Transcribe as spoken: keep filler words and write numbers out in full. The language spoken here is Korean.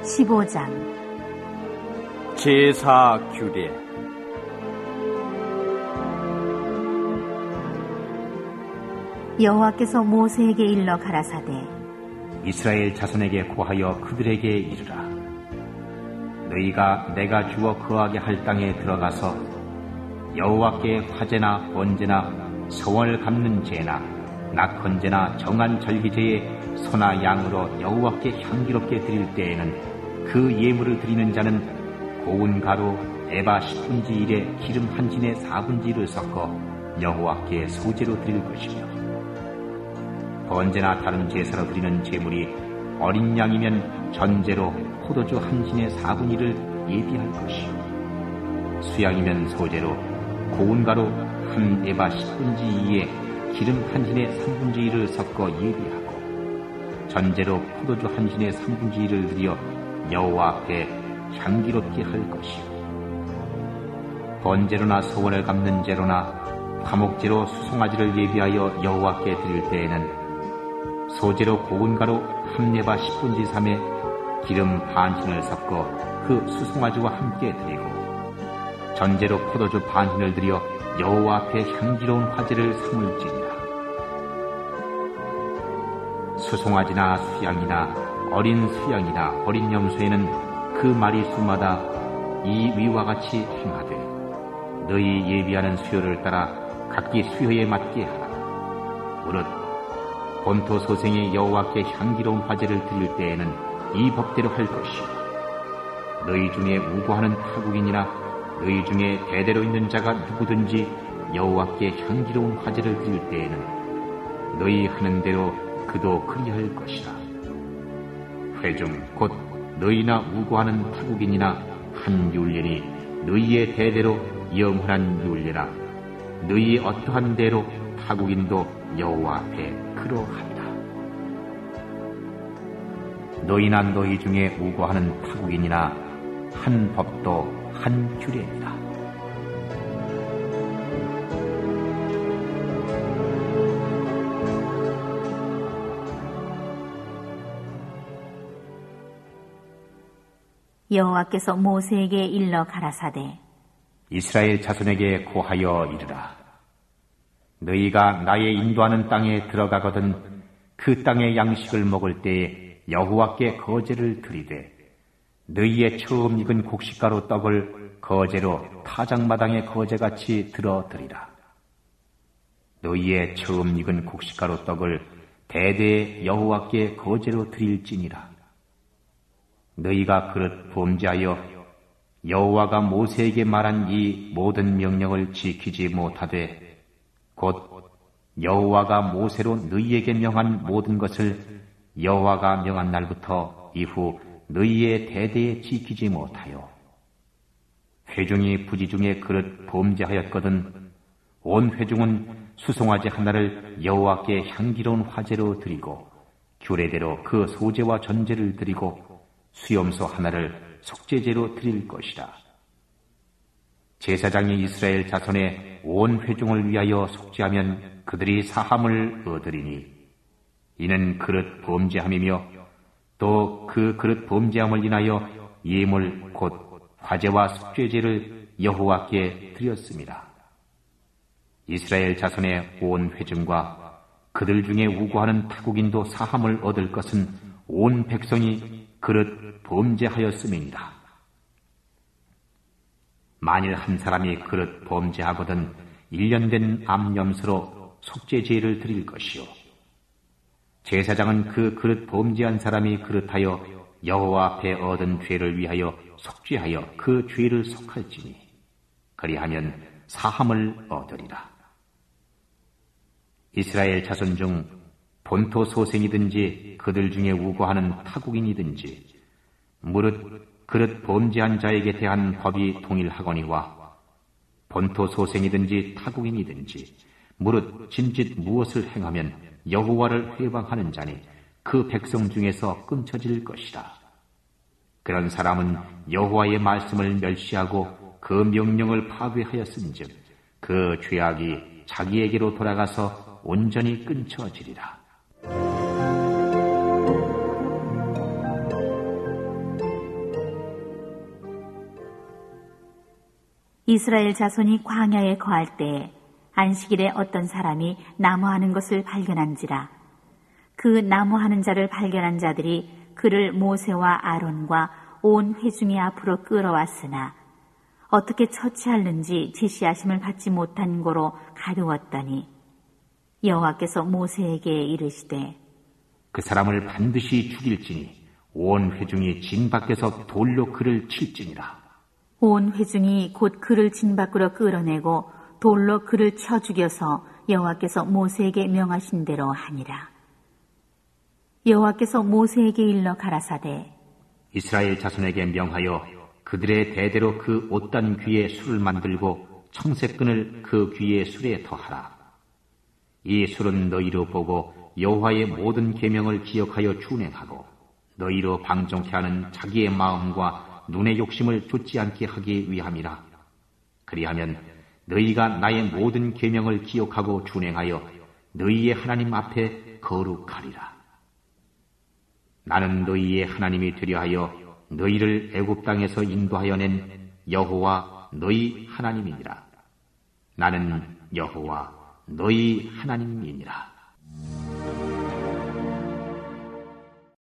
십오 장 제사 규례. 여호와께서 모세에게 일러 가라사대 이스라엘 자손에게 고하여 그들에게 이르라. 너희가 내가 주어 거하게 할 땅에 들어가서 여호와께 화제나 번제나 소원을 갚는 제나 낙헌제나 정한 절기제에 소나 양으로 여호와께 향기롭게 드릴 때에는 그 예물을 드리는 자는 고운 가루 에바 십분지 일에 기름 한 진에 사분지 일을 섞어 여호와께 소제로 드릴 것이며, 번제나 다른 제사로 드리는 제물이 어린 양이면 전제로 포도주 한 진에 사분의 일을 예비할 것이요, 수양이면 소제로 고운 가루 한 에바 십분지 이에 기름 한 진에 삼분지 일을 섞어 예비하고, 전제로 포도주 한 진에 삼분지 일을 드려 여호와 앞에 향기롭게 할 것이요, 번제로나 소원을 갚는 제로나 화목제로 수송아지를 예비하여 여호와께 드릴 때에는 소제로 고운 가루 한 에바 십분지 삼에 기름 반신을 섞어 그 수송아지와 함께 드리고, 전제로 포도주 반신을 드려 여호와 앞에 향기로운 화제를 삼을지니라. 수송아지나 수양이나 어린 수양이나 어린 염소에는 그 마리수마다 이 위와 같이 행하되 너희 예비하는 수요를 따라 각기 수요에 맞게 하라. 무릇 본토 소생이 여호와께 향기로운 화제를 드릴 때에는 이 법대로 할 것이요, 너희 중에 우고하는 타국인이나 너희 중에 대대로 있는 자가 누구든지 여호와께 향기로운 화제를 드릴 때에는 너희 하는 대로 그도 그리할 것이라. 회중 곧 너희나 우고하는 타국인이나 한 율례니 너희의 대대로 영원한 율례라. 너희의 어떠한 대로 타국인도 여호와 앞에 그러하리라. 너희나 너희 중에 우고하는 타국인이나 한 법도 한 규례니라. 여호와께서 모세에게 일러 가라사대 이스라엘 자손에게 고하여 이르라. 너희가 나의 인도하는 땅에 들어가거든 그 땅의 양식을 먹을 때에 여호와께 거제를 드리되 너희의 처음 익은 곡식가루 떡을 거제로 타작마당의 거제같이 들어드리라. 너희의 처음 익은 곡식가루 떡을 대대에 여호와께 거제로 드릴지니라. 너희가 그릇 범죄하여 여호와가 모세에게 말한 이 모든 명령을 지키지 못하되 곧 여호와가 모세로 너희에게 명한 모든 것을 여호와가 명한 날부터 이후 너희의 대대에 지키지 못하여 회중이 부지 중에 그릇 범죄하였거든 온 회중은 수송아지 하나를 여호와께 향기로운 화제로 드리고 규례대로 그 소제와 전제를 드리고 수염소 하나를 속죄제로 드릴 것이라. 제사장이 이스라엘 자손의 온 회중을 위하여 속죄하면 그들이 사함을 얻으리니 이는 그릇 범죄함이며 또 그 그릇 범죄함을 인하여 예물 곧 화제와 속죄제를 여호와께 드렸습니다. 이스라엘 자손의 온 회중과 그들 중에 우고하는 타국인도 사함을 얻을 것은 온 백성이 그릇 범죄하였음이니라. 만일 한 사람이 그릇 범죄하거든 일 년 된 암염소로 속죄제를 드릴 것이요, 제사장은 그 그릇 범죄한 사람이 그릇하여 여호와 앞에 얻은 죄를 위하여 속죄하여 그 죄를 속할지니 그리하면 사함을 얻으리라. 이스라엘 자손 중 본토 소생이든지 그들 중에 우고하는 타국인이든지 무릇 그릇 범죄한 자에게 대한 법이 동일하거니와 본토 소생이든지 타국인이든지 무릇 짐짓 무엇을 행하면 여호와를 회방하는 자니 그 백성 중에서 끊쳐질 것이라. 그런 사람은 여호와의 말씀을 멸시하고 그 명령을 파괴하였은즉 그 죄악이 자기에게로 돌아가서 온전히 끊쳐지리라. 이스라엘 자손이 광야에 거할 때에 안식일에 어떤 사람이 나무하는 것을 발견한지라. 그 나무하는 자를 발견한 자들이 그를 모세와 아론과 온 회중의 앞으로 끌어왔으나 어떻게 처치하는지 지시하심을 받지 못한 고로 가두었더니 여호와께서 모세에게 이르시되 그 사람을 반드시 죽일지니 온 회중이 진 밖에서 돌로 그를 칠지니라. 온 회중이 곧 그를 진 밖으로 끌어내고 돌로 그를 쳐 죽여서 여호와께서 모세에게 명하신 대로 하니라. 여호와께서 모세에게 일러 가라사대 이스라엘 자손에게 명하여 그들의 대대로 그 옷단 귀에 술을 만들고 청색끈을 그 귀의 술에 더하라. 이 술은 너희로 보고 여호와의 모든 계명을 기억하여 준행하고 너희로 방종케 하는 자기의 마음과 눈의 욕심을 좇지 않게 하기 위함이라. 그리하면 너희가 나의 모든 계명을 기억하고 준행하여 너희의 하나님 앞에 거룩하리라. 나는 너희의 하나님이 되려 하여 너희를 애굽 땅에서 인도하여 낸 여호와 너희 하나님이니라. 나는 여호와 너희 하나님이니라.